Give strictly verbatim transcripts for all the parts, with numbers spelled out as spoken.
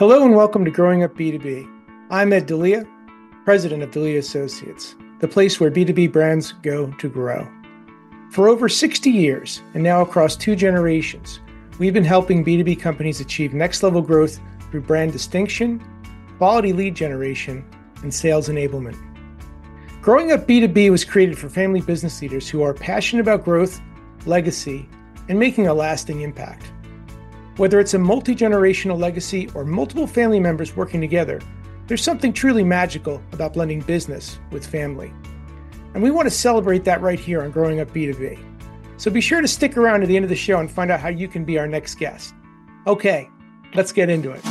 Hello and welcome to Growing Up B two B. I'm Ed D'Elia, president of D'Elia Associates, the place where B two B brands go to grow. For over sixty years, and now across two generations, we've been helping B two B companies achieve next-level growth through brand distinction, quality lead generation, and sales enablement. Growing Up B two B was created for family business leaders who are passionate about growth, legacy, and making a lasting impact. Whether it's a multi-generational legacy or multiple family members working together, there's something truly magical about blending business with family. And we want to celebrate that right here on Growing Up B two B. So be sure to stick around to the end of the show and find out how you can be our next guest. Okay, let's get into it.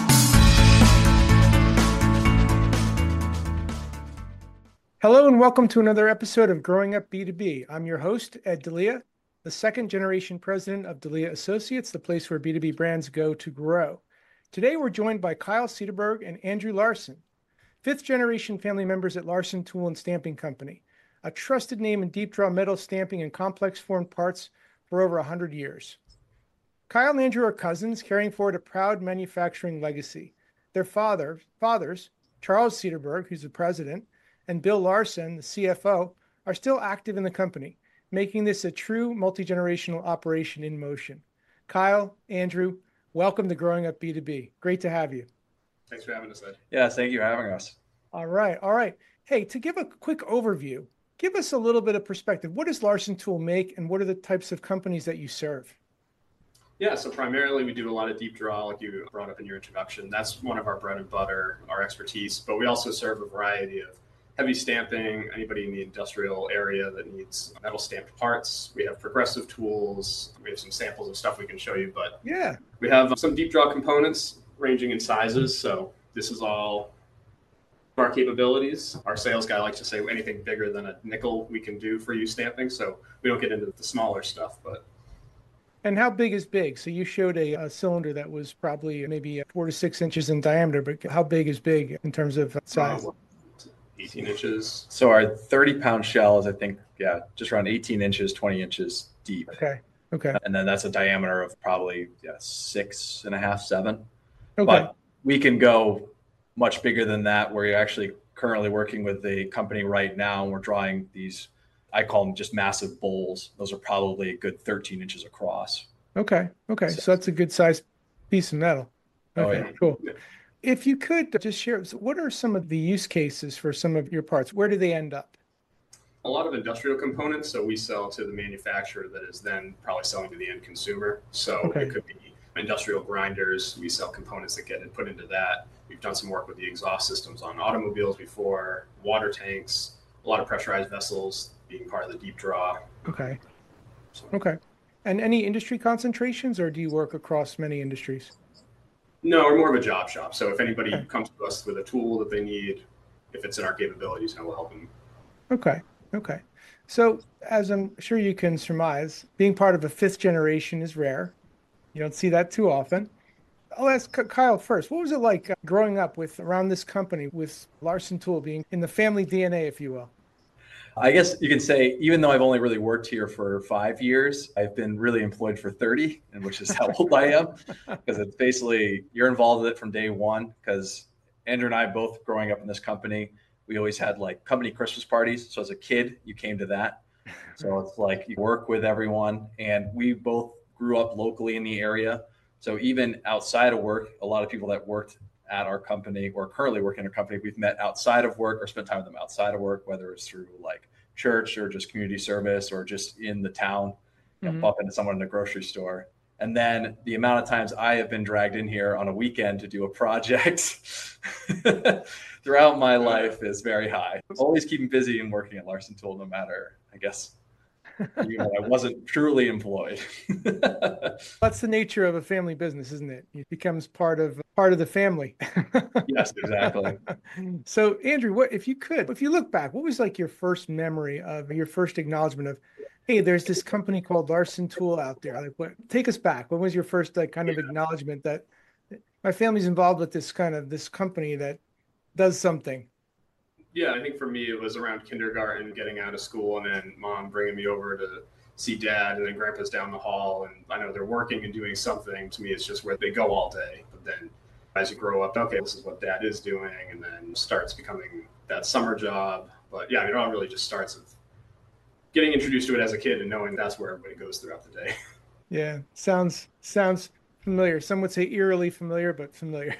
Hello and welcome to another episode of Growing Up B two B. I'm your host, Ed D'Elia, the second generation president of D'Elia Associates, the place where B two B brands go to grow. Today, we're joined by Kyle Cederberg and Andrew Larson, fifth generation family members at Larson Tool and Stamping Company, a trusted name in deep draw metal stamping and complex formed parts for over one hundred years. Kyle and Andrew are cousins carrying forward a proud manufacturing legacy. Their father, fathers, Charles Cederberg, who's the president, and Bill Larson, the C F O, are still active in the company, making this a true multi-generational operation in motion. Kyle, Andrew, welcome to Growing Up B two B. Great to have you. Thanks for having us, Ed. Yeah, thank you for having us. All right, all right. Hey, to give a quick overview, give us a little bit of perspective. What does Larson Tool make, and what are the types of companies that you serve? Yeah, so primarily we do a lot of deep draw, like you brought up in your introduction. That's one of our bread and butter, our expertise. But we also serve a variety of heavy stamping, anybody in the industrial area that needs metal stamped parts. We have progressive tools. We have some samples of stuff we can show you, but yeah, we have some deep draw components ranging in sizes. So this is all our capabilities. Our sales guy likes to say anything bigger than a nickel we can do for you stamping. So we don't get into the smaller stuff, but. And how big is big? So you showed a, a cylinder that was probably maybe four to six inches in diameter, but how big is big in terms of size? Uh, eighteen inches. So our thirty pound shell is, I think, yeah, just around eighteen inches, twenty inches deep. Okay. Okay. And then that's a diameter of probably yeah, six and a half, seven. Okay. But we can go much bigger than that. We're actually currently working with a company right now, and we're drawing these, I call them just massive bowls. Those are probably a good thirteen inches across. Okay. Okay. So, so that's a good sized piece of metal. Okay. Oh, yeah. Cool. If you could just share, what are some of the use cases for some of your parts? Where do they end up? A lot of industrial components. So we sell to the manufacturer that is then probably selling to the end consumer. So okay. It could be industrial grinders. We sell components that get put into that. We've done some work with the exhaust systems on automobiles before, water tanks, a lot of pressurized vessels being part of the deep draw. Okay. So. Okay. And any industry concentrations, or do you work across many industries? No, we're more of a job shop. So if anybody okay. comes to us with a tool that they need, if it's in our capabilities, then we'll help them. Okay. Okay. So as I'm sure you can surmise, being part of a fifth generation is rare. You don't see that too often. I'll ask Kyle first. What was it like growing up with around this company with Larson Tool being in the family D N A, if you will? I guess you can say, even though I've only really worked here for five years, I've been really employed for thirty, and which is how old I am, because it's basically, you're involved with it from day one, because Andrew and I both growing up in this company, we always had like company Christmas parties. So as a kid, you came to that. So it's like you work with everyone, and we both grew up locally in the area. So even outside of work, a lot of people that worked at our company or currently work in our company, we've met outside of work or spent time with them outside of work, whether it's through like church or just community service or just in the town, you know, mm-hmm. bump into someone in the grocery store. And then the amount of times I have been dragged in here on a weekend to do a project throughout my life is very high. Always keeping busy and working at Larson Tool, no matter, I guess, you know, I wasn't truly employed. That's the nature of a family business, isn't it? It becomes part of part of the family. Yes, exactly. So, Andrew, what if you could, if you look back, what was like your first memory of your first acknowledgement of, hey, there's this company called Larson Tool out there? Like, what? Take us back. When was your first like kind of yeah. acknowledgement that my family's involved with this kind of this company that does something? Yeah, I think for me, it was around kindergarten, getting out of school, and then mom bringing me over to see dad, and then grandpa's down the hall. And I know they're working and doing something. To me, it's just where they go all day. But then as you grow up, okay, this is what dad is doing, and then starts becoming that summer job. But yeah, I mean, it all really just starts with getting introduced to it as a kid and knowing that's where everybody goes throughout the day. Yeah, sounds sounds familiar. Some would say eerily familiar, but familiar.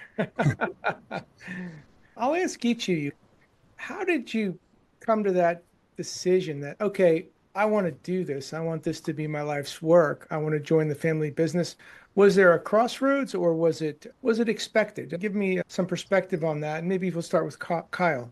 I'll ask each of you, how did you come to that decision that, okay, I want to do this. I want this to be my life's work. I want to join the family business. Was there a crossroads, or was it was it expected? Give me some perspective on that. And maybe we'll start with Kyle.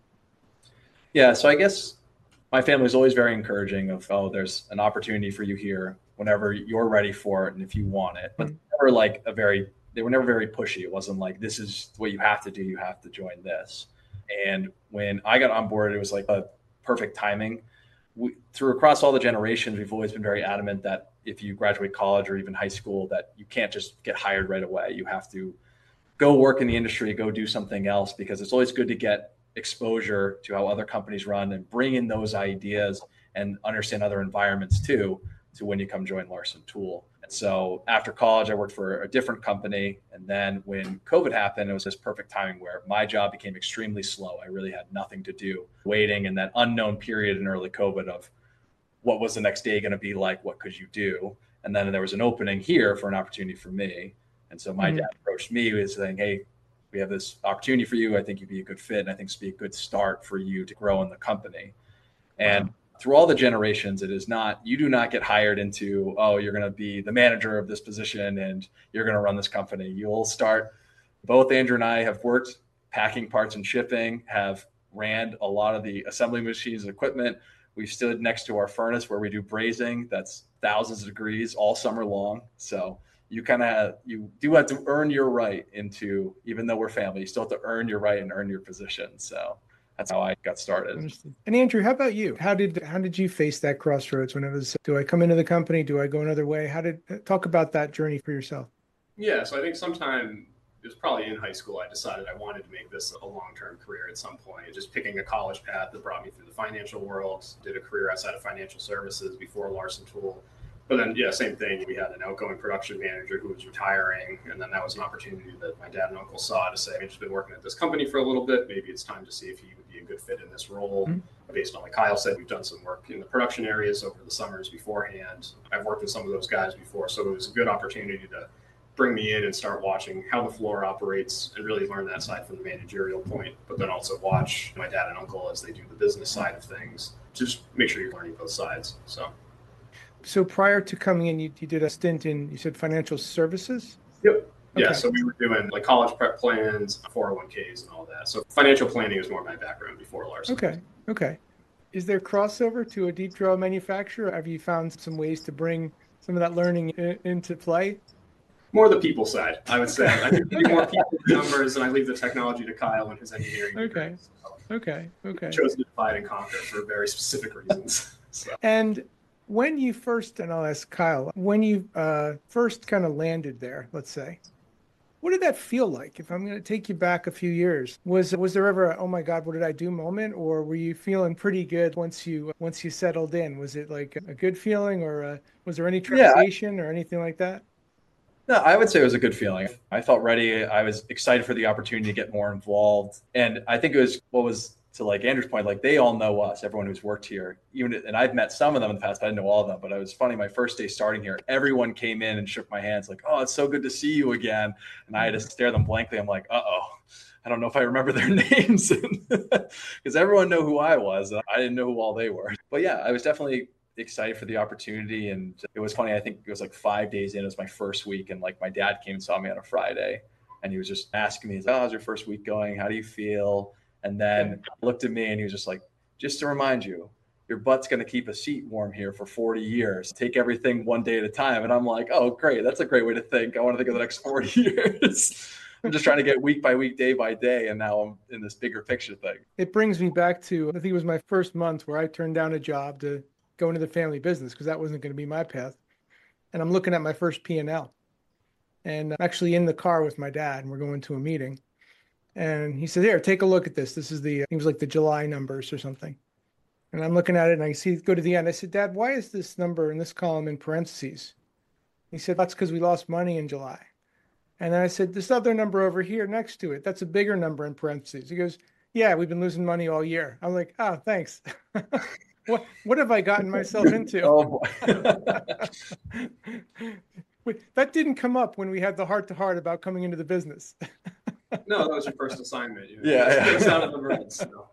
Yeah, so I guess my family was always very encouraging of, oh, there's an opportunity for you here whenever you're ready for it and if you want it. But mm-hmm. never like a very, they were never very pushy. It wasn't like, this is what you have to do. You have to join this. And when I got on board, it was like a perfect timing. We, through across all the generations, we've always been very adamant that if you graduate college or even high school, that you can't just get hired right away. You have to go work in the industry, go do something else, because it's always good to get exposure to how other companies run and bring in those ideas and understand other environments too, to when you come join Larson Tool. And so after college, I worked for a different company. And then when COVID happened, it was this perfect timing where my job became extremely slow. I really had nothing to do, waiting in that unknown period in early COVID of what was the next day going to be like, what could you do? And then there was an opening here for an opportunity for me. And so my mm-hmm. dad approached me with saying, hey, we have this opportunity for you. I think you'd be a good fit. And I think it's be a good start for you to grow in the company. And wow. through all the generations, it is not, you do not get hired into, oh, you're going to be the manager of this position and you're going to run this company. You'll start, both Andrew and I have worked packing parts and shipping, have ran a lot of the assembly machines and equipment. We've stood next to our furnace where we do brazing. That's thousands of degrees all summer long. So you kind of, you do have to earn your right into, even though we're family, you still have to earn your right and earn your position. So that's how I got started. And Andrew, how about you? How did, how did you face that crossroads when it was, do I come into the company? Do I go another way? How did, talk about that journey for yourself? Yeah. So I think sometime it was probably in high school, I decided I wanted to make this a long-term career at some point. Just picking a college path that brought me through the financial world, did a career outside of financial services before Larson Tool. But then, yeah, same thing. We had an outgoing production manager who was retiring. And then that was an opportunity that my dad and uncle saw to say, I've just been working at this company for a little bit. Maybe it's time to see if he would be a good fit in this role. Mm-hmm. Based on what Kyle said, we've done some work in the production areas over the summers beforehand. I've worked with some of those guys before. So it was a good opportunity to bring me in and start watching how the floor operates and really learn that side from the managerial point, but then also watch my dad and uncle as they do the business side of things. Just make sure you're learning both sides. So. So prior to coming in, you, you did a stint in, you said financial services? Yep. Yeah. Okay. So we were doing like college prep plans, four oh one k's and all that. So financial planning was more my background before Larson. Okay. Okay. Is there crossover to a deep drill manufacturer? Have you found some ways to bring some of that learning in, into play? More the people side, I would say. I think we do more people numbers, and I leave the technology to Kyle and his engineering. Okay. So okay. Okay. We chose to divide and conquer for very specific reasons. So. And when you first, and I'll ask Kyle, when you uh, first kind of landed there, let's say, what did that feel like? If I'm going to take you back a few years, was was there ever a, oh my God, what did I do moment, or were you feeling pretty good once you once you settled in? Was it like a good feeling, or a, was there any trepidation yeah. or anything like that? No, I would say it was a good feeling. I felt ready. I was excited for the opportunity to get more involved. And I think it was what was, to like Andrew's point, like they all know us, everyone who's worked here. Even, and I've met some of them in the past, but I didn't know all of them. But it was funny, my first day starting here, everyone came in and shook my hands like, oh, it's so good to see you again. And I had to stare them blankly. I'm like, uh-oh, I don't know if I remember their names. Because everyone knew who I was. And I didn't know who all they were. But yeah, I was definitely excited for the opportunity. And it was funny. I think it was like five days in. It was my first week. And like my dad came and saw me on a Friday. And he was just asking me, oh, how's your first week going? How do you feel? And then looked at me and he was just like, just to remind you, your butt's going to keep a seat warm here for forty years. Take everything one day at a time. And I'm like, oh, great. That's a great way to think. I want to think of the next forty years. I'm just trying to get week by week, day by day. And now I'm in this bigger picture thing. It brings me back to, I think it was my first month where I turned down a job to go into the family business because that wasn't going to be my path. And I'm looking at my first P and L. And I'm actually in the car with my dad and we're going to a meeting. And he said, here, take a look at this. This is the, it was like the July numbers or something. And I'm looking at it and I see, go to the end. I said, Dad, why is this number in this column in parentheses? He said, that's because we lost money in July. And then I said, this other number over here next to it, that's a bigger number in parentheses. He goes, yeah, we've been losing money all year. I'm like, oh, thanks. what what have I gotten myself into? Oh boy. That didn't come up when we had the heart to heart about coming into the business. No, that was your first assignment. You know? Yeah, Takes out of the room, so.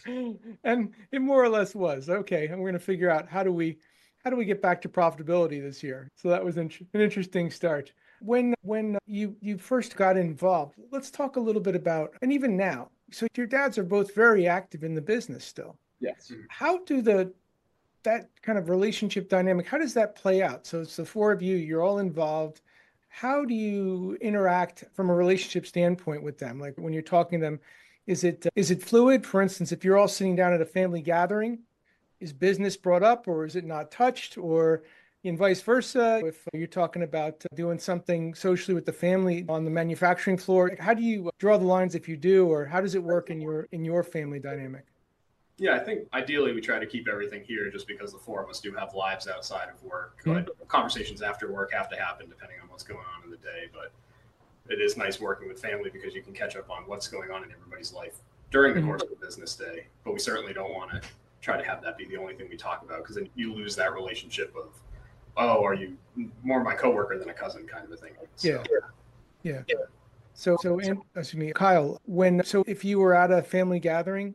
And it more or less was okay. And we're going to figure out how do we how do we get back to profitability this year. So that was an interesting start. When when you you first got involved, let's talk a little bit about, and even now. So your dads are both very active in the business still. Yes. How do the that kind of relationship dynamic, how does that play out? So it's the four of you, you're all involved. How do you interact from a relationship standpoint with them? Like when you're talking to them, is it is it fluid? For instance, if you're all sitting down at a family gathering, is business brought up or is it not touched? Or and vice versa, if you're talking about doing something socially with the family on the manufacturing floor, how do you draw the lines if you do, or how does it work in your in your family dynamic? Yeah, I think ideally we try to keep everything here just because the four of us do have lives outside of work. Mm-hmm. But conversations after work have to happen depending on what's going on in the day. But it is nice working with family because you can catch up on what's going on in everybody's life during the mm-hmm. course of the business day. But we certainly don't want to try to have that be the only thing we talk about, because then you lose that relationship of, oh, are you more my coworker than a cousin kind of a thing. So, yeah. yeah. Yeah. So, so, and, excuse me, Kyle, when, so if you were at a family gathering,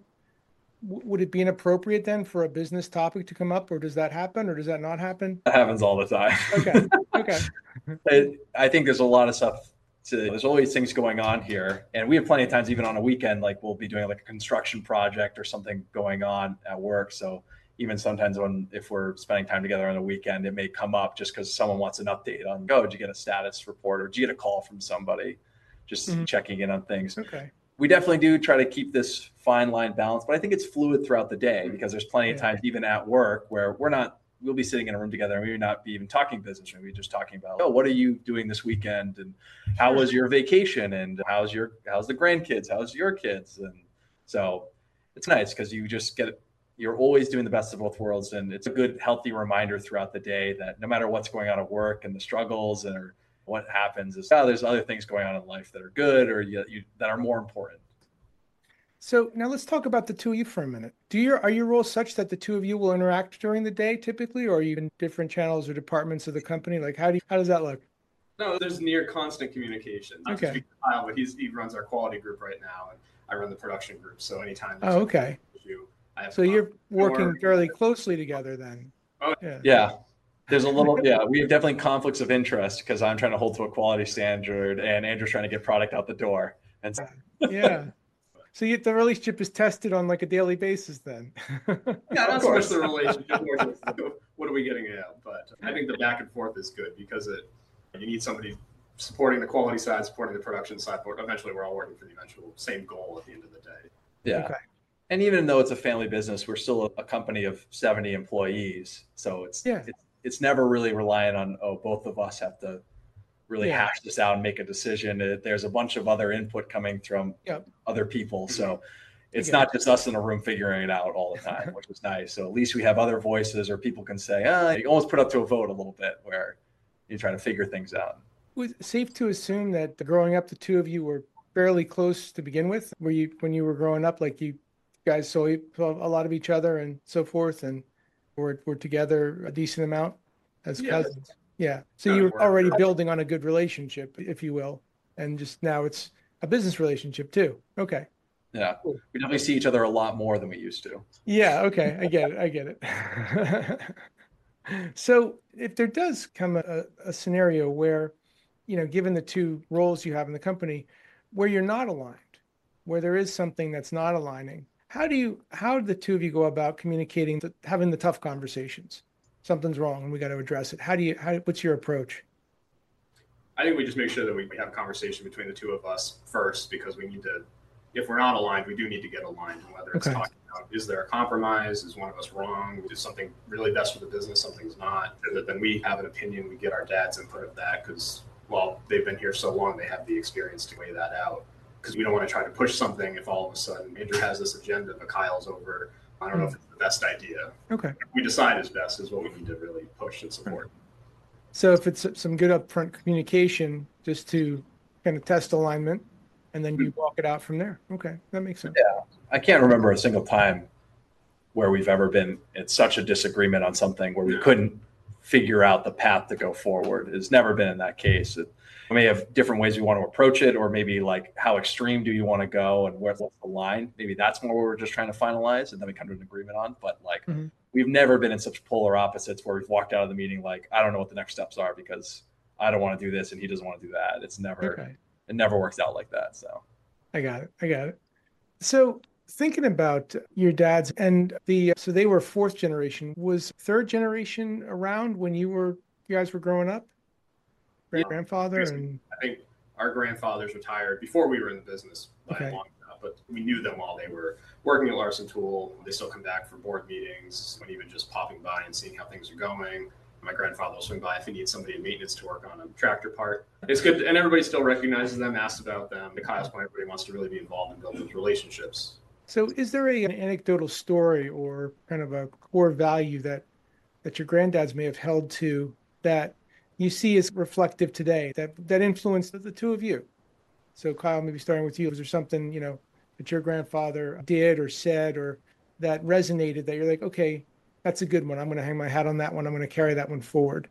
w- would it be inappropriate then for a business topic to come up, or does that happen, or does that not happen? That happens all the time. Okay. Okay. it, I think there's a lot of stuff to, there's always things going on here. And we have plenty of times, even on a weekend, like we'll be doing like a construction project or something going on at work. So even sometimes when, if we're spending time together on the weekend, it may come up just because someone wants an update on, oh, did you get a status report, or did you get a call from somebody, just mm-hmm. checking in on things. Okay. We definitely do try to keep this fine line balance, but I think it's fluid throughout the day, because there's plenty yeah. of times, even at work, where we're not, we'll be sitting in a room together and we may not be even talking business. Maybe just talking about, oh, what are you doing this weekend? And how was your vacation? And how's your, how's the grandkids? How's your kids? And so it's nice because you just get, you're always doing the best of both worlds. And it's a good, healthy reminder throughout the day that no matter what's going on at work and the struggles and or what happens is, oh, there's other things going on in life that are good, or you, you, that are more important. So now let's talk about the two of you for a minute. Do your, are your roles such that the two of you will interact during the day typically, or are you in different channels or departments of the company? Like how do you, how does that look? No, there's near constant communication. Not okay. to speak to Kyle, but he's, he runs our quality group right now, and I run the production group. So anytime. Oh, okay. Issue, I have so you're working or, fairly closely together then. Oh, yeah. Yeah. There's a little, yeah, we have definitely conflicts of interest because I'm trying to hold to a quality standard and Andrew's trying to get product out the door. And so, yeah. So you, the relationship is tested on like a daily basis then. Yeah, not so much the relationship, more just what are we getting at? But I think the back and forth is good because it, you need somebody supporting the quality side, supporting the production side, but eventually we're all working for the eventual same goal at the end of the day. Yeah. Okay. And even though it's a family business, we're still a, a company of seventy employees. So it's, yeah. it's, it's never really reliant on, oh, both of us have to really yeah. hash this out and make a decision. It, there's a bunch of other input coming from yep. other people. So it's not just us in a room figuring it out all the time, which is nice. So at least we have other voices, or people can say, ah, you almost put up to a vote a little bit where you try to figure things out. Was it safe to assume that growing up, the two of you were fairly close to begin with? Were you, when you were growing up, like you guys saw a lot of each other and so forth, and were, were together a decent amount as yeah. cousins? Yeah. So you were already building on a good relationship, if you will. And just now it's a business relationship too. Okay. Yeah. Cool. We definitely see each other a lot more than we used to. Yeah. Okay. I get it. I get it. So if there does come a, a scenario where, you know, given the two roles you have in the company, where you're not aligned, where there is something that's not aligning, how do you, how do the two of you go about communicating, having the tough conversations? Something's wrong and we got to address it. How do you, how, what's your approach? I think we just make sure that we have a conversation between the two of us first, because we need to, if we're not aligned, we do need to get aligned. And whether it's okay. talking about, is there a compromise? Is one of us wrong? Is something really best for the business? Something's not. Then we have an opinion. We get our dad's input of that because, well, they've been here so long, they have the experience to weigh that out. Because we don't want to try to push something if all of a sudden Andrew has this agenda, but Kyle's over. I don't know if it's the best idea. Okay. We decide is best is what we need to really push and support. So if it's some good upfront communication, just to kind of test alignment, and then you walk it out from there. Okay, that makes sense. Yeah, I can't remember a single time where we've ever been in such a disagreement on something where we couldn't figure out the path to go forward. It's never been in that case. It, we may have different ways we want to approach it, or maybe like how extreme do you want to go and where's the line? Maybe that's more what we're just trying to finalize and then we come to an agreement on. But like mm-hmm. we've never been in such polar opposites where we've walked out of the meeting like, I don't know what the next steps are because I don't want to do this and he doesn't want to do that. It's never, okay. It never works out like that. So I got it. I got it. So thinking about your dads and the, so they were fourth generation. Was third generation around when you were, you guys were growing up? Great grandfather and I think our grandfathers retired before we were in the business by okay. a long time, but we knew them while they were working at Larson Tool. They still come back for board meetings, when even just popping by and seeing how things are going. My grandfather will swing by if he needs somebody in maintenance to work on a tractor part. It's good, and everybody still recognizes them, asks about them. The Kyle's point, everybody wants to really be involved in building those relationships. So is there a, an anecdotal story or kind of a core value that that your granddads may have held to that you see as reflective today that, that influenced the, the two of you? So Kyle, maybe starting with you, was there something, you know, that your grandfather did or said or that resonated that you're like, okay, that's a good one. I'm going to hang my hat on that one. I'm going to carry that one forward.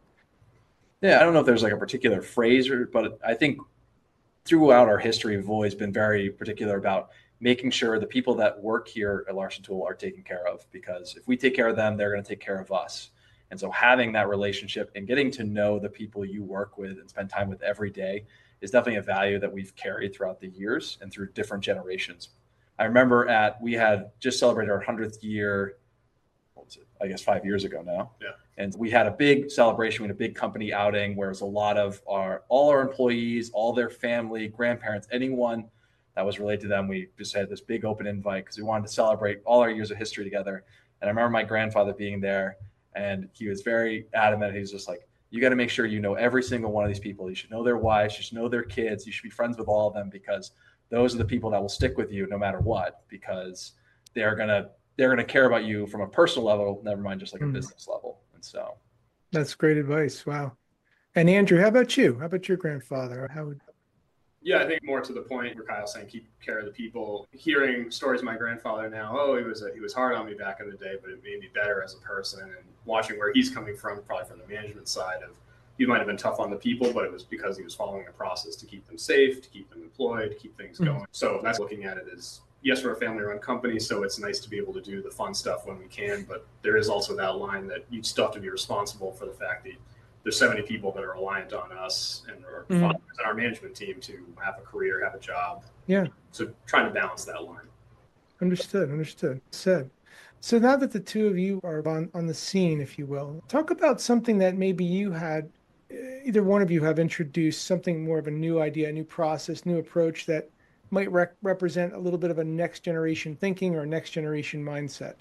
Yeah, I don't know if there's like a particular phrase, or, but I think throughout our history, we've always been very particular about making sure the people that work here at Larson Tool are taken care of, because if we take care of them, they're going to take care of us. And so having that relationship and getting to know the people you work with and spend time with every day is definitely a value that we've carried throughout the years and through different generations. I remember at, we had just celebrated our hundredth year, what was it? I guess five years ago now. Yeah. And we had a big celebration. We had a big company outing where it was a lot of our, all our employees, all their family, grandparents, anyone that was related to them. We just had this big open invite because we wanted to celebrate all our years of history together. And I remember my grandfather being there, and he was very adamant. He was just like, you got to make sure you know every single one of these people. You should know their wives. You should know their kids. You should be friends with all of them, because those are the people that will stick with you no matter what, because they're going to, they're going to care about you from a personal level, never mind just like a mm. business level. And so that's great advice. Wow. And Andrew, how about you? How about your grandfather? How would Yeah, I think more to the point where Kyle's saying keep care of the people. Hearing stories of my grandfather now, oh, he was a, he was hard on me back in the day, but it made me better as a person. And watching where he's coming from, probably from the management side of, he might have been tough on the people, but it was because he was following a process to keep them safe, to keep them employed, to keep things going. Mm-hmm. So that's looking at it as, yes, we're a family-run company, so it's nice to be able to do the fun stuff when we can, but there is also that line that you still have to be responsible for the fact that there's so many people that are reliant on us and our, mm-hmm. and our management team to have a career, have a job. Yeah. So trying to balance that line. Understood. Understood. Said. So now that the two of you are on, on the scene, if you will, talk about something that maybe you had, either one of you have introduced, something more of a new idea, a new process, new approach that might rec- represent a little bit of a next generation thinking or next generation mindset.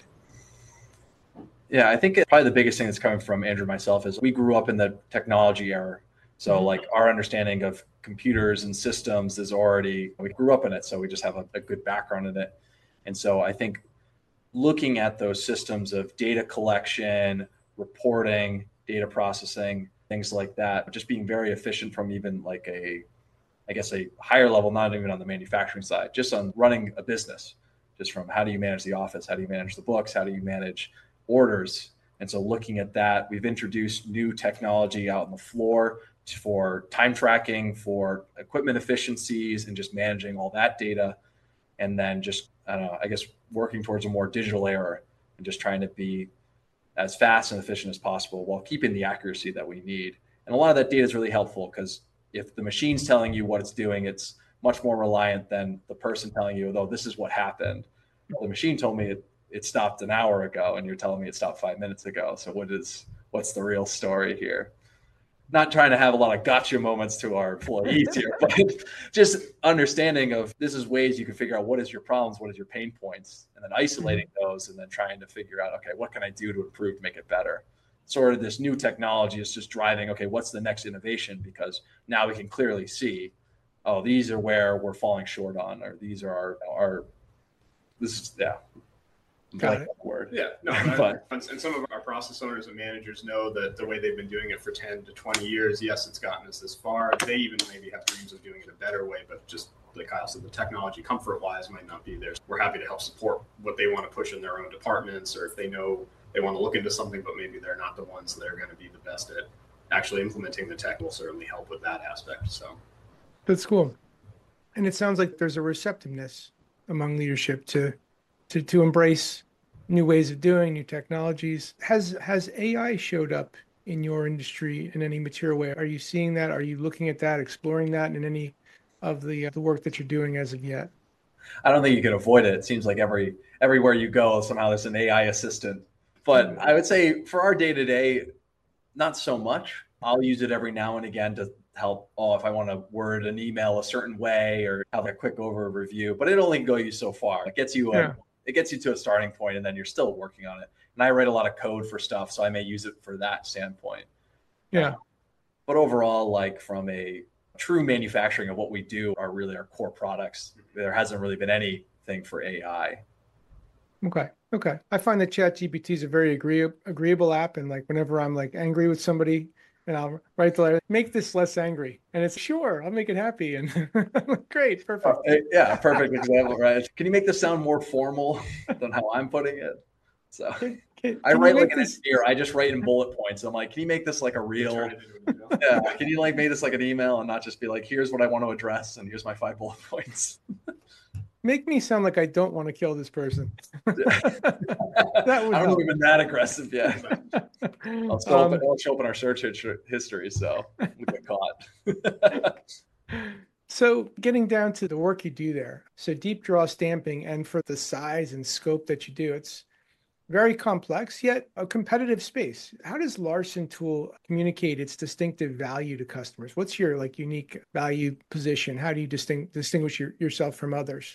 Yeah, I think probably the biggest thing that's coming from Andrew and myself is we grew up in the technology era. So mm-hmm. like our understanding of computers and systems is already, we grew up in it. So we just have a, a good background in it. And so I think looking at those systems of data collection, reporting, data processing, things like that, just being very efficient from even like a, I guess a higher level, not even on the manufacturing side, just on running a business, just from how do you manage the office? How do you manage the books? How do you manage orders? And so looking at that, we've introduced new technology out on the floor for time tracking, for equipment efficiencies, and just managing all that data. And then just, I don't know, I guess working towards a more digital era and just trying to be as fast and efficient as possible while keeping the accuracy that we need. And a lot of that data is really helpful because if the machine's telling you what it's doing, it's much more reliant than the person telling you, though, this is what happened. The machine told me it, it stopped an hour ago and you're telling me it stopped five minutes ago. So what is, what's the real story here? Not trying to have a lot of gotcha moments to our employees here, but just understanding of this is ways you can figure out what is your problems, what is your pain points, and then isolating those and then trying to figure out, okay, what can I do to improve, to make it better? Sort of this new technology is just driving, okay, what's the next innovation? Because now we can clearly see, oh, these are where we're falling short on, or these are our, our this is, yeah. Got like it. that word. Yeah, no, But- and and some of our process owners and managers know that the way they've been doing it for ten to twenty years, yes, it's gotten us this far. They even maybe have dreams of doing it a better way, but just like Kyle said, the technology comfort-wise might not be there. So we're happy to help support what they want to push in their own departments, or if they know they want to look into something, but maybe they're not the ones that are going to be the best at actually implementing the tech, will certainly help with that aspect. So That's cool. And it sounds like there's a receptiveness among leadership to to to embrace new ways of doing, new technologies. Has has A I showed up in your industry in any material way? Are you seeing that? Are you looking at that, exploring that in any of the uh, the work that you're doing as of yet? I don't think you can avoid it. It seems like every everywhere you go, somehow there's an A I assistant. But I would say for our day to day, not so much. I'll use it every now and again to help. Oh, if I want to word an email a certain way or have a quick over review, but it only go you so far. It gets you a, Yeah. it gets you to a starting point, and then you're still working on it. And I write a lot of code for stuff, so I may use it for that standpoint. Yeah. But overall, like from a true manufacturing of what we do are really our core products. There hasn't really been anything for A I. Okay. Okay. I find that ChatGPT is a very agree- agreeable app. And like whenever I'm like angry with somebody and I'll write the letter, make this less angry. And it's sure, I'll make it happy. And I'm like, great, perfect. Uh, yeah, perfect example, right? Can you make this sound more formal than how I'm putting it? So Can, can, I can you write like make an this? engineer. I just write in bullet points. I'm like, can you make this like a real? turn it into an email. Yeah, can you like make this like an email and not just be like, here's what I want to address and here's my five bullet points. Make me sound like I don't want to kill this person. That That would I don't help. know if we've been that aggressive yet. I'll show, Um, up, I'll show up in our search history, so we get caught. So getting down to the work you do there, so deep draw stamping, and for the size and scope that you do, it's very complex, yet a competitive space. How does Larson Tool communicate its distinctive value to customers? What's your like unique value position? How do you distinct, distinguish your, yourself from others?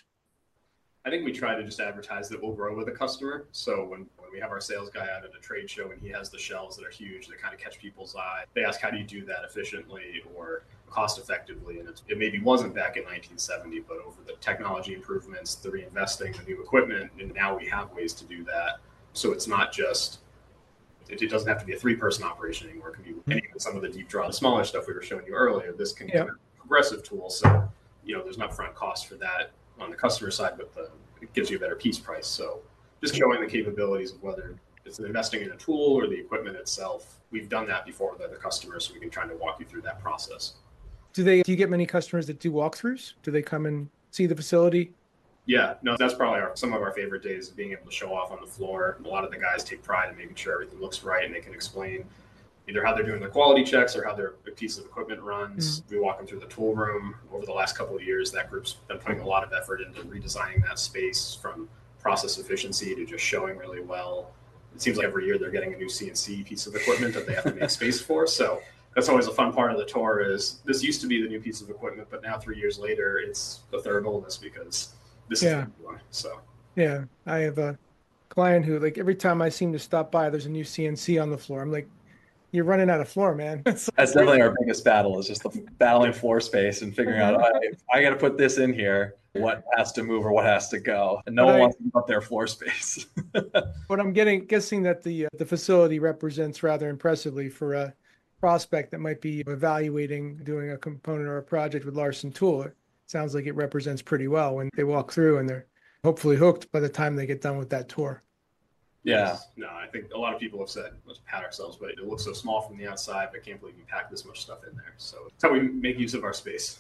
I think we try to just advertise that we'll grow with a customer. So when, when we have our sales guy out at a trade show and he has the shelves that are huge that kind of catch people's eye, they ask, how do you do that efficiently or cost effectively? And it's, it maybe wasn't back in nineteen seventy, but over the technology improvements, the reinvesting, the new equipment, and now we have ways to do that. So it's not just, it, it doesn't have to be a three-person operation anymore. It can be any of some of the deep draw, the smaller stuff we were showing you earlier. This can Yeah. be a progressive tool. So, you know, there's an upfront cost for that on the customer side, but the, it gives you a better piece price. So just showing the capabilities of whether it's investing in a tool or the equipment itself. We've done that before with other customers, so we can try to walk you through that process. Do they? Do you get many customers that do walkthroughs? Do they come and see the facility? Yeah, no, that's probably our, some of our favorite days, being able to show off on the floor. A lot of the guys take pride in making sure everything looks right, and they can explain either how they're doing their quality checks or how their piece of equipment runs. Mm-hmm. We walk them through the tool room. Over the last couple of years, that group's been putting a lot of effort into redesigning that space from process efficiency to just showing really well. It seems like every year they're getting a new C N C piece of equipment that they have to make space for. So that's always a fun part of the tour is this used to be the new piece of equipment, but now three years later, it's the third oldest because this yeah. is the new one. So yeah, I have a client who like every time I seem to stop by, there's a new C N C on the floor. I'm like, you're running out of floor, man. That's definitely our biggest battle is just the battling floor space and figuring out, oh, I, I got to put this in here. What has to move or what has to go? And no but one I, wants to give up their floor space. But I'm getting guessing that the uh, the facility represents rather impressively for a prospect that might be evaluating doing a component or a project with Larson Tool. It sounds like it represents pretty well when they walk through and they're hopefully hooked by the time they get done with that tour. Yeah. Yes. No, I think a lot of people have said, let's pat ourselves, but it looks so small from the outside, but I can't believe we packed this much stuff in there. So it's how we make use of our space.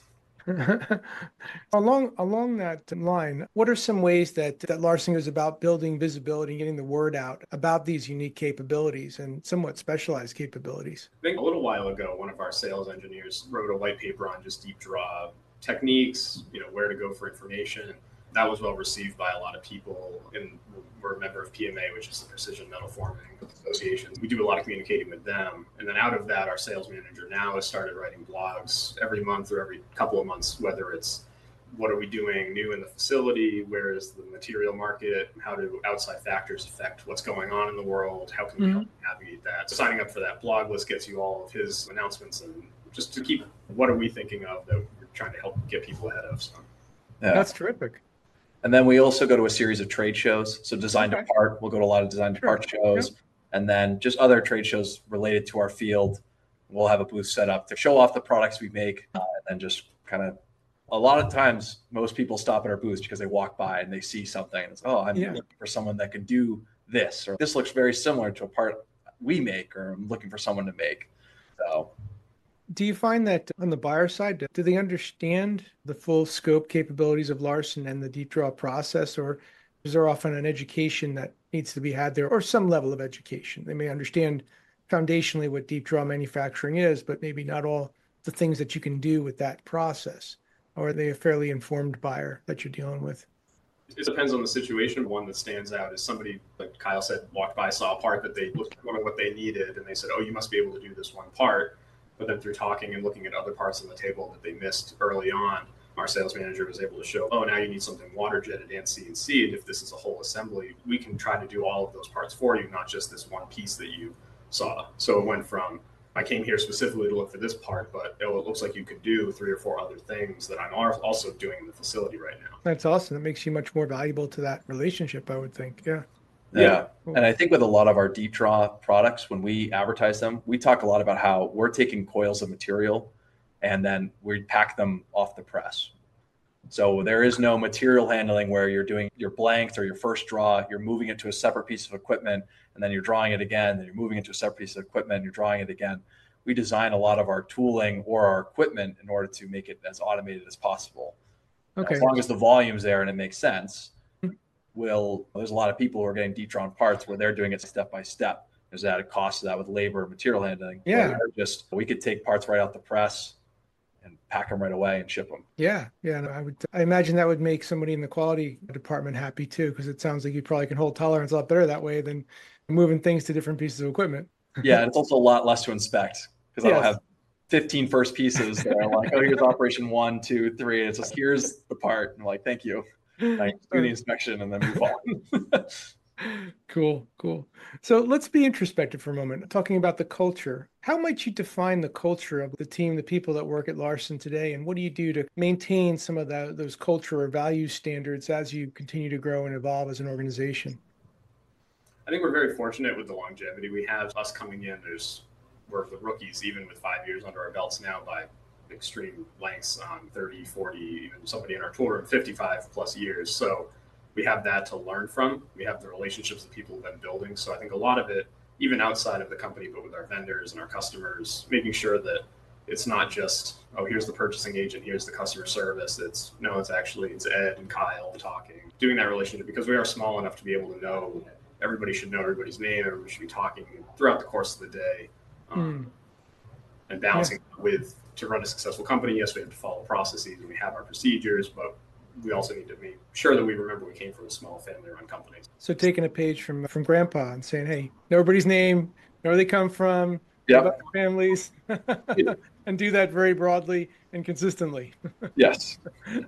along along that line, what are some ways that, that Larson goes about building visibility and getting the word out about these unique capabilities and somewhat specialized capabilities? I think a little while ago, one of our sales engineers wrote a white paper on just deep draw techniques, you know, where to go for information. That was well received by a lot of people, and we're a member of P M A, which is the Precision Metal Forming Association. We do a lot of communicating with them, and then out of that, our sales manager now has started writing blogs every month or every couple of months, whether it's what are we doing new in the facility, where is the material market, how do outside factors affect what's going on in the world, how can we mm-hmm. help navigate that. So signing up for that blog list gets you all of his announcements, and just to keep what are we thinking of that we're trying to help get people ahead of. So yeah. That's terrific. And then we also go to a series of trade shows. So design Okay. to part, we'll go to a lot of design to part shows, Yep. and then just other trade shows related to our field. We'll have a booth set up to show off the products we make, uh, and then just kind of, a lot of times, most people stop at our booths because they walk by and they see something and it's, oh, I'm Yeah. looking for someone that can do this, or this looks very similar to a part we make, or I'm looking for someone to make. So, do you find that on the buyer side, do they understand the full scope capabilities of Larson and the deep draw process, or is there often an education that needs to be had there, or some level of education? They may understand foundationally what deep draw manufacturing is, but maybe not all the things that you can do with that process. Or are they a fairly informed buyer that you're dealing with? It depends on the situation. One that stands out is somebody, like Kyle said, walked by, saw a part that they looked at what they needed, and they said, oh, you must be able to do this one part. But then through talking and looking at other parts on the table that they missed early on, our sales manager was able to show, oh, now you need something water jetted and C N C'd. If this is a whole assembly, we can try to do all of those parts for you, not just this one piece that you saw. So it went from, I came here specifically to look for this part, but oh, it looks like you could do three or four other things that I'm also doing in the facility right now. That's awesome. That makes you much more valuable to that relationship, I would think. Yeah. Yeah. yeah. And I think with a lot of our deep draw products, when we advertise them, we talk a lot about how we're taking coils of material and then we pack them off the press. So there is no material handling where you're doing your blanked or your first draw, you're moving it to a separate piece of equipment, and then you're drawing it again, then you're moving it to a separate piece of equipment, and you're drawing it again. We design a lot of our tooling or our equipment in order to make it as automated as possible. Okay. As long as the volume's there and it makes sense, we'll, there's a lot of people who are getting deep drawn parts where they're doing it step by step. There's added cost to that with labor and material handling. Yeah. Just, we could take parts right out the press and pack them right away and ship them. Yeah. Yeah. I would, I imagine that would make somebody in the quality department happy too, because it sounds like you probably can hold tolerance a lot better that way than moving things to different pieces of equipment. Yeah. And it's also a lot less to inspect because Yes. I don't have fifteen first pieces that are like, oh, here's operation one, two, three. And it's just, here's the part. And I'm like, thank you. I do the inspection and then move on. Cool, cool. So let's be introspective for a moment. Talking about the culture, how might you define the culture of the team, the people that work at Larson today, and what do you do to maintain some of the, those culture or value standards as you continue to grow and evolve as an organization? I think we're very fortunate with the longevity we have. Us coming in, there's we're the rookies, even with five years under our belts now by extreme lengths, um, thirty, forty, even somebody in our tool room, fifty-five plus years. So we have that to learn from. We have the relationships that people have been building. So I think a lot of it, even outside of the company, but with our vendors and our customers, making sure that it's not just, oh, here's the purchasing agent, here's the customer service. It's no, it's actually, it's Ed and Kyle talking, doing that relationship, because we are small enough to be able to know, everybody should know everybody's name, everybody should be talking throughout the course of the day. Um, mm. And balancing yeah. with, to run a successful company, yes, we have to follow processes and we have our procedures, but we also need to make sure that we remember we came from a small family-run company. So taking a page from from Grandpa and saying, hey, know everybody's name, know where they come from, yep. about their families, yeah. and do that very broadly and consistently. Yes.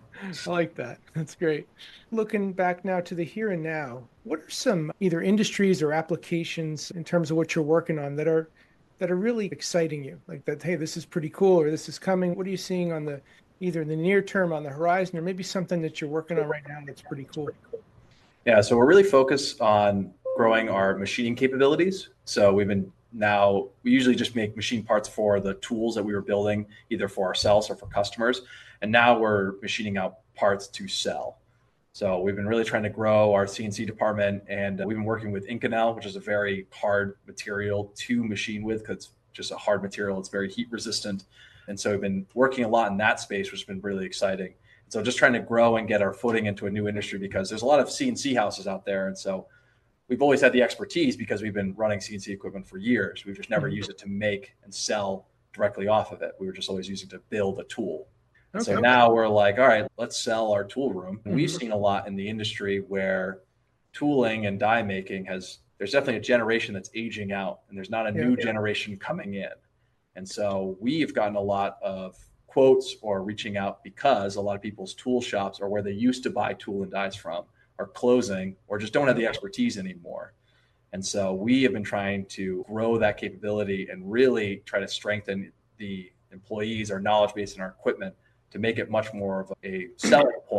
I like that. That's great. Looking back now to the here and now, what are some either industries or applications in terms of what you're working on that are that are really exciting you? Like that, hey, this is pretty cool, or this is coming. What are you seeing on the either in the near term on the horizon, or maybe something that you're working on right now that's pretty cool? Yeah, so we're really focused on growing our machining capabilities. So we've been now, we usually just make machine parts for the tools that we were building, either for ourselves or for customers. And now we're machining out parts to sell. So we've been really trying to grow our C N C department, and we've been working with Inconel, which is a very hard material to machine with because it's just a hard material. It's very heat resistant. And so we've been working a lot in that space, which has been really exciting. So just trying to grow and get our footing into a new industry, because there's a lot of C N C houses out there. And so we've always had the expertise because we've been running C N C equipment for years. We've just never mm-hmm. used it to make and sell directly off of it. We were just always using it to build a tool. Okay. So now we're like, all right, let's sell our tool room. And mm-hmm. we've seen a lot in the industry where tooling and die making has, there's definitely a generation that's aging out, and there's not a yeah, new yeah. generation coming in. And so we've gotten a lot of quotes or reaching out because a lot of people's tool shops, or where they used to buy tool and dies from, are closing or just don't have the expertise anymore. And so we have been trying to grow that capability and really try to strengthen the employees, our knowledge base, and our equipment to make it much more of a selling point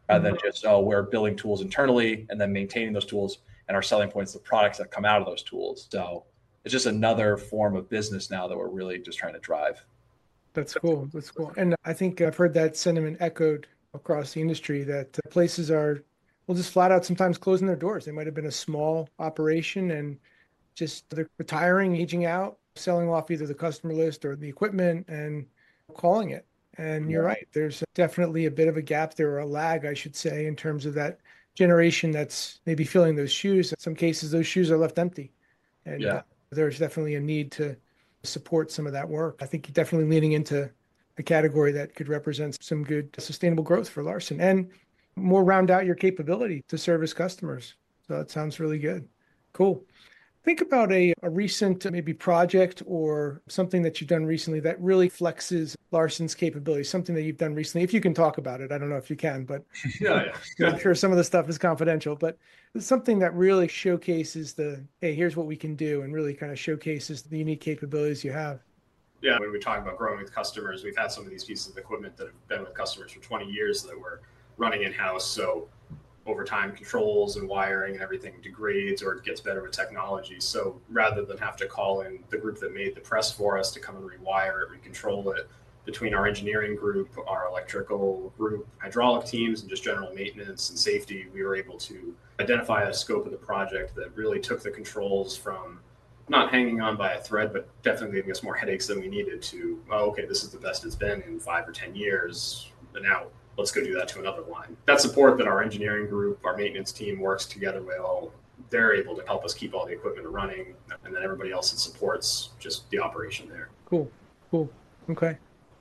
rather than just, oh, we're building tools internally and then maintaining those tools, and our selling points, the products that come out of those tools. So it's just another form of business now that we're really just trying to drive. That's cool. That's cool. And I think I've heard that sentiment echoed across the industry that places are, well, just flat out sometimes closing their doors. They might have been a small operation and just they're retiring, aging out, selling off either the customer list or the equipment and calling it. And you're right. There's definitely a bit of a gap there, or a lag, I should say, in terms of that generation that's maybe filling those shoes. In some cases, those shoes are left empty. And yeah. there's definitely a need to support some of that work. I think you're definitely leaning into a category that could represent some good sustainable growth for Larson and more round out your capability to service customers. So that sounds really good. Cool. Think about a, a recent maybe project or something that you've done recently that really flexes Larson's capability, something that you've done recently. If you can talk about it, I don't know if you can, but yeah, yeah. I'm sure some of the stuff is confidential, but it's something that really showcases the, hey, here's what we can do, and really kind of showcases the unique capabilities you have. Yeah, when we talk about growing with customers, we've had some of these pieces of equipment that have been with customers for twenty years that we're running in-house. So over time, controls and wiring and everything degrades or it gets better with technology. So rather than have to call in the group that made the press for us to come and rewire it, recontrol it, between our engineering group, our electrical group, hydraulic teams, and just general maintenance and safety, we were able to identify a scope of the project that really took the controls from not hanging on by a thread, but definitely giving us more headaches than we needed to, oh, okay, this is the best it's been in five or ten years, but now let's go do that to another line. That support that our engineering group, our maintenance team works together well, they're able to help us keep all the equipment running, and then everybody else that supports just the operation there. Cool, cool, okay.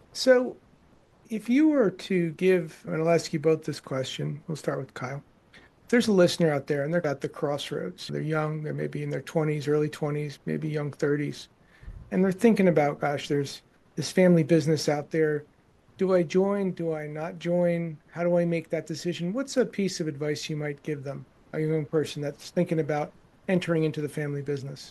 So if you were to give, and I'll ask you both this question, we'll start with Kyle. If there's a listener out there and they're at the crossroads, they're young, they're maybe in their twenties, early twenties, maybe young thirties, and they're thinking about, gosh, there's this family business out there. Do I join? Do I not join? How do I make that decision? What's a piece of advice you might give them, a young person that's thinking about entering into the family business?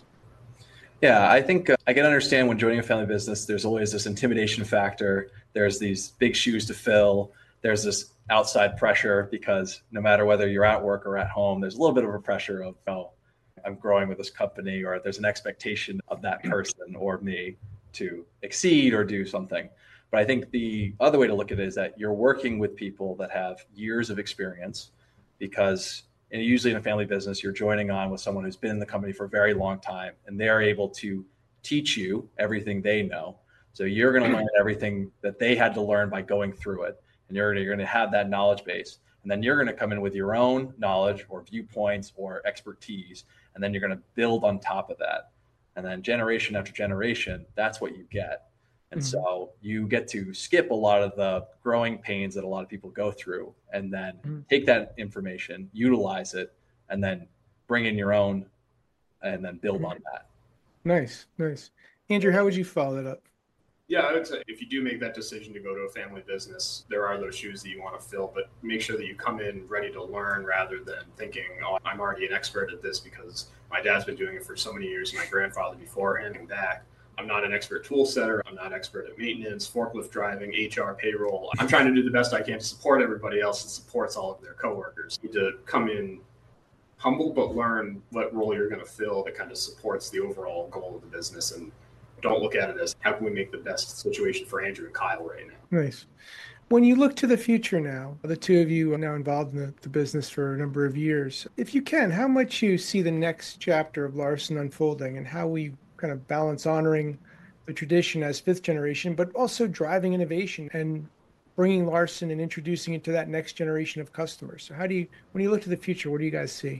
Yeah, I think uh, I can understand when joining a family business, there's always this intimidation factor. There's these big shoes to fill. There's this outside pressure because no matter whether you're at work or at home, there's a little bit of a pressure of, oh, I'm growing with this company, or there's an expectation of that person or me to exceed or do something. But I think the other way to look at it is that you're working with people that have years of experience, because and usually in a family business, you're joining on with someone who's been in the company for a very long time, and they're able to teach you everything they know. So you're going to learn everything that they had to learn by going through it. And you're, you're going to have that knowledge base. And then you're going to come in with your own knowledge or viewpoints or expertise. And then you're going to build on top of that. And then generation after generation, that's what you get. And mm-hmm. so you get to skip a lot of the growing pains that a lot of people go through, and then mm-hmm. take that information, utilize it, and then bring in your own, and then build mm-hmm. on that. Nice, nice. Andrew, how would you follow that up? Yeah, I would say if you do make that decision to go to a family business, there are those shoes that you want to fill, but make sure that you come in ready to learn rather than thinking, oh, I'm already an expert at this because my dad's been doing it for so many years, my grandfather before, and back. I'm not an expert tool setter. I'm not expert at maintenance, forklift driving, H R, payroll. I'm trying to do the best I can to support everybody else that supports all of their coworkers. You need to come in humble, but learn what role you're going to fill that kind of supports the overall goal of the business. And don't look at it as how can we make the best situation for Andrew and Kyle right now. Nice. When you look to the future now, the two of you are now involved in the, the business for a number of years. If you can, how much you see the next chapter of Larson unfolding and how we kind of balance honoring the tradition as fifth generation, but also driving innovation and bringing Larson and introducing it to that next generation of customers. So how do you, when you look to the future, what do you guys see?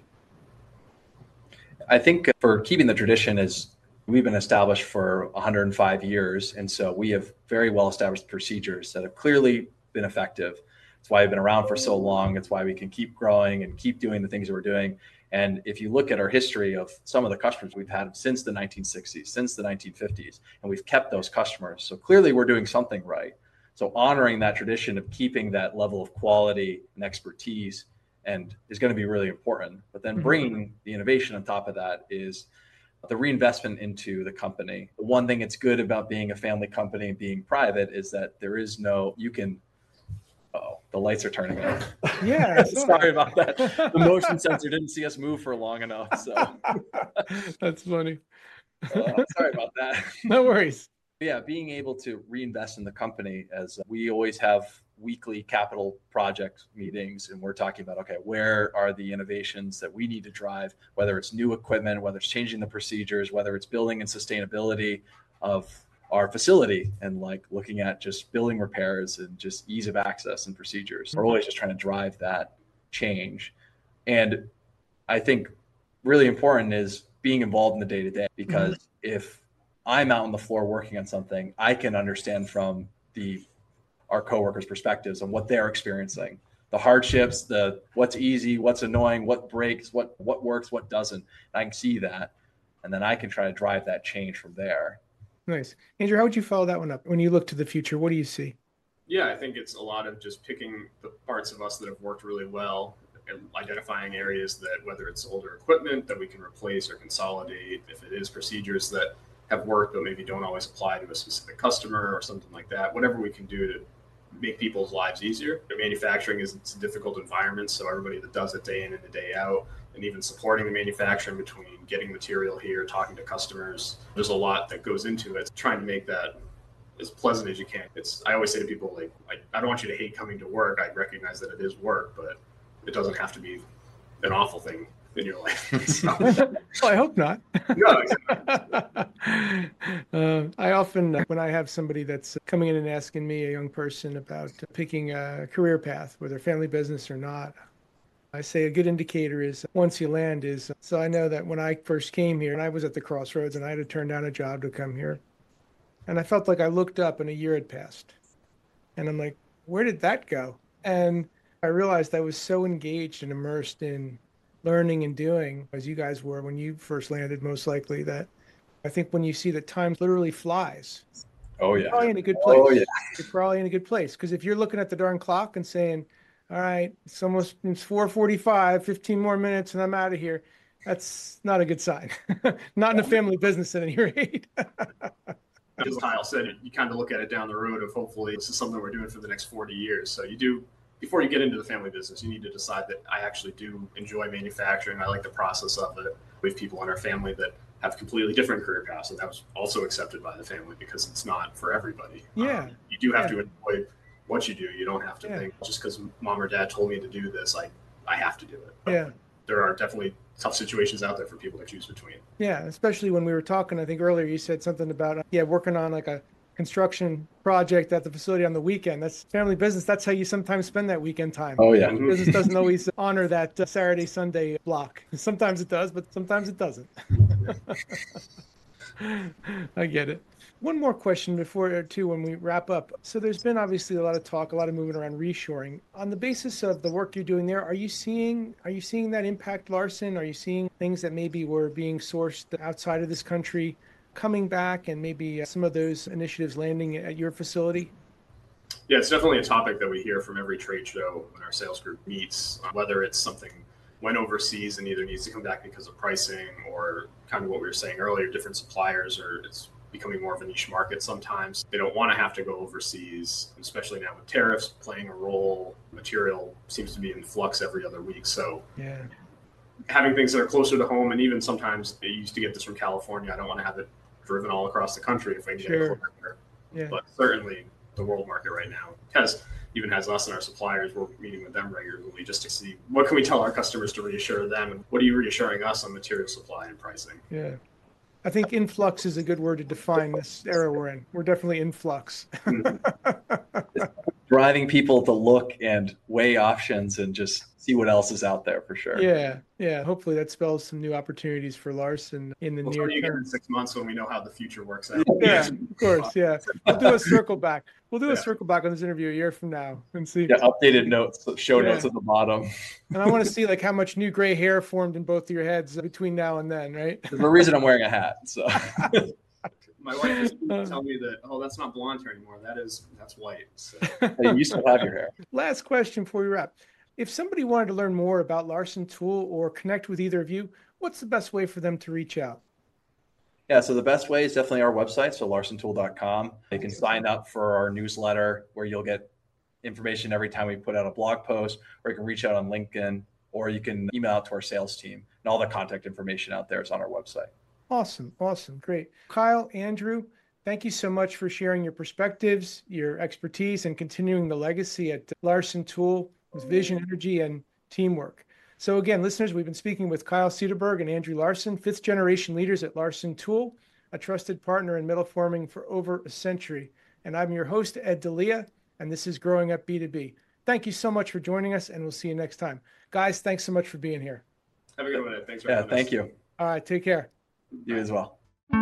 I think for keeping the tradition is we've been established for one hundred five years. And so we have very well established procedures that have clearly been effective. It's why we've been around for so long. It's why we can keep growing and keep doing the things that we're doing. And if you look at our history of some of the customers we've had since the nineteen sixties, since the nineteen fifties, and we've kept those customers. So clearly we're doing something right. So honoring that tradition of keeping that level of quality and expertise and is going to be really important. But then bringing the innovation on top of that is the reinvestment into the company. The one thing that's good about being a family company and being private is that there is no, you can, uh-oh. The lights are turning on. Yeah. Sorry about that. The motion sensor didn't see us move for long enough. So that's funny. uh, sorry about that. No worries. Yeah, being able to reinvest in the company, as we always have weekly capital project meetings, and we're talking about, okay, where are the innovations that we need to drive, whether it's new equipment, whether it's changing the procedures, whether it's building and sustainability of our facility, and like looking at just building repairs and just ease of access and procedures. We're always just trying to drive that change. And I think really important is being involved in the day to day, because mm-hmm. if I'm out on the floor working on something, I can understand from the our coworkers' perspectives on what they're experiencing, the hardships, the what's easy, what's annoying, what breaks, what what works, what doesn't. I can see that, and then I can try to drive that change from there. Nice. Andrew, how would you follow that one up? When you look to the future, what do you see? Yeah, I think it's a lot of just picking the parts of us that have worked really well and identifying areas that, whether it's older equipment that we can replace or consolidate, if it is procedures that have worked but maybe don't always apply to a specific customer or something like that, whatever we can do to make people's lives easier. Manufacturing is it's a difficult environment, so everybody that does it day in and the day out, and even supporting the manufacturing between getting material here, talking to customers, there's a lot that goes into it. Trying to make that as pleasant as you can. It's I always say to people, like, I, I don't want you to hate coming to work. I recognize that it is work, but it doesn't have to be an awful thing in your life. So. Well, I hope not. No, exactly. uh, I often, when I have somebody that's coming in and asking me, a young person, about picking a career path, whether family business or not, I say a good indicator is once you land is, so I know that when I first came here and I was at the crossroads and I had to turn down a job to come here, and I felt like I looked up and a year had passed. And I'm like, where did that go? And I realized I was so engaged and immersed in learning and doing, as you guys were when you first landed, most likely, that I think when you see that time literally flies, oh yeah, you're probably in a good place. Oh yeah, you're probably in a good place, because if you're looking at the darn clock and saying, "All right, it's almost it's four forty-five, fifteen more minutes, and I'm out of here," that's not a good sign. Not in a family business at any rate. As Kyle said, you kind of look at it down the road of hopefully this is something we're doing for the next forty years. So you do. Before you get into the family business, you need to decide that I actually do enjoy manufacturing. I like the process of it. We have people in our family that have completely different career paths, and that was also accepted by the family because it's not for everybody. Yeah. Um, you do have yeah. to enjoy what you do. You don't have to yeah. think just because mom or dad told me to do this, I, I have to do it. But yeah. there are definitely tough situations out there for people to choose between. Yeah, especially when we were talking, I think earlier you said something about, yeah, working on like a construction project at the facility on the weekend. That's family business. That's how you sometimes spend that weekend time. Oh yeah. Business doesn't always honor that uh, Saturday, Sunday block. Sometimes it does, but sometimes it doesn't. I get it. One more question before or two when we wrap up. So there's been obviously a lot of talk, a lot of movement around reshoring. On the basis of the work you're doing there, are you seeing are you seeing that impact Larson? Are you seeing things that maybe were being sourced outside of this country coming back, and maybe some of those initiatives landing at your facility? Yeah, it's definitely a topic that we hear from every trade show when our sales group meets, whether it's something went overseas and either needs to come back because of pricing or kind of what we were saying earlier, different suppliers, or it's becoming more of a niche market sometimes. They don't want to have to go overseas, especially now with tariffs playing a role. Material seems to be in flux every other week. So yeah, having things that are closer to home, and even sometimes they used to get this from California. I don't want to have it driven all across the country if I can get sure. it closer. Yeah. But certainly the world market right now has even has us and our suppliers. We're meeting with them regularly just to see what can we tell our customers to reassure them, and what are you reassuring us on material supply and pricing. Yeah. I think influx is a good word to define this era we're in. We're definitely in flux. Driving people to look and weigh options and just see what else is out there for sure. Yeah, yeah. Hopefully that spells some new opportunities for Larson in the we'll near you term. In six months when we know how the future works out. Yeah, of course. Yeah, we'll do a circle back. We'll do a yeah. circle back on this interview a year from now and see. Yeah, updated notes, show yeah. notes at the bottom. And I want to see like how much new gray hair formed in both of your heads between now and then, right? There's a reason I'm wearing a hat. So. My wife used to tell me that, oh, that's not blonde hair anymore. That is, that's white. So. Hey, you still have your hair. Last question before we wrap. If somebody wanted to learn more about Larson Tool or connect with either of you, what's the best way for them to reach out? Yeah, so the best way is definitely our website, so larson tool dot com. They can sign up for our newsletter where you'll get information every time we put out a blog post, or you can reach out on LinkedIn, or you can email out to our sales team, and all the contact information out there is on our website. Awesome. Awesome. Great. Kyle, Andrew, thank you so much for sharing your perspectives, your expertise, and continuing the legacy at Larson Tool with vision, energy, and teamwork. So again, listeners, we've been speaking with Kyle Cederberg and Andrew Larson, fifth generation leaders at Larson Tool, a trusted partner in metal forming for over a century. And I'm your host, Ed D'Elia, and this is Growing Up B two B. Thank you so much for joining us, and we'll see you next time. Guys, thanks so much for being here. Have a good one, Ed. Thanks for yeah, having thank us. you. All right, take care. You as well.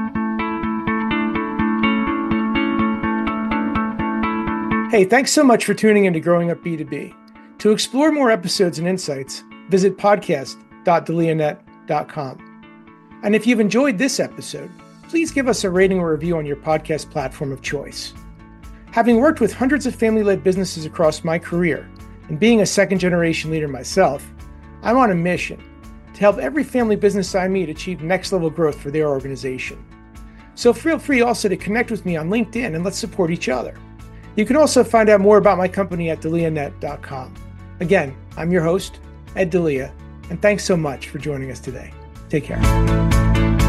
Hey, thanks so much for tuning into Growing Up B two B. To explore more episodes and insights, visit podcast dot delianet dot com. And if you've enjoyed this episode, please give us a rating or review on your podcast platform of choice. Having worked with hundreds of family-led businesses across my career, and being a second-generation leader myself, I'm on a mission to help every family business I meet achieve next-level growth for their organization. So feel free also to connect with me on LinkedIn and let's support each other. You can also find out more about my company at delianet dot com. Again, I'm your host, Ed D'Elia, and thanks so much for joining us today. Take care.